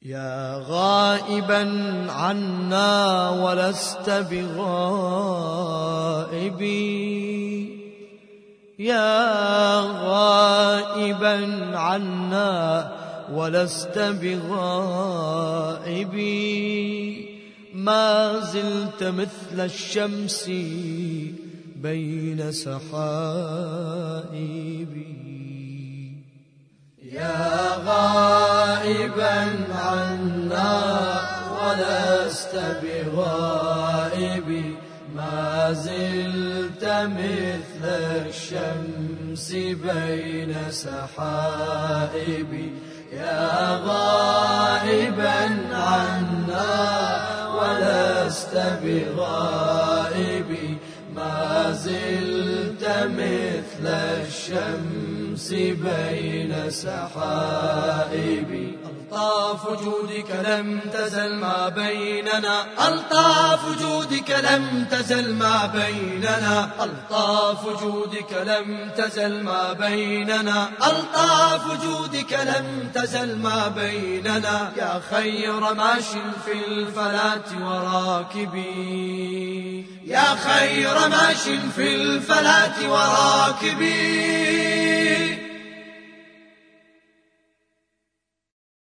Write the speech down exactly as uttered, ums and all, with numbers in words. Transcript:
يا غائبا عنا ولست بغائبي، يا غائبا عنا ولست بغائبي، ما زلت مثل الشمس بين سحائبي. يا غائبا عنا ولست بغائبي، ما زلت مثل الشمس بين سحائبي. يا غائبا عنا ولست بغائبي، ما زلت مثل الشمس بين سحائبي. ألطاف جودك لم تزل ما بيننا، ألطاف جودك لم تزل ما بيننا، ألطاف جودك لم تزل ما بيننا، ألطاف جودك لم تزل ما بيننا. يا خير ماش في الفلاة وراكبي، يا خير ماش في الفلاة وراكبي.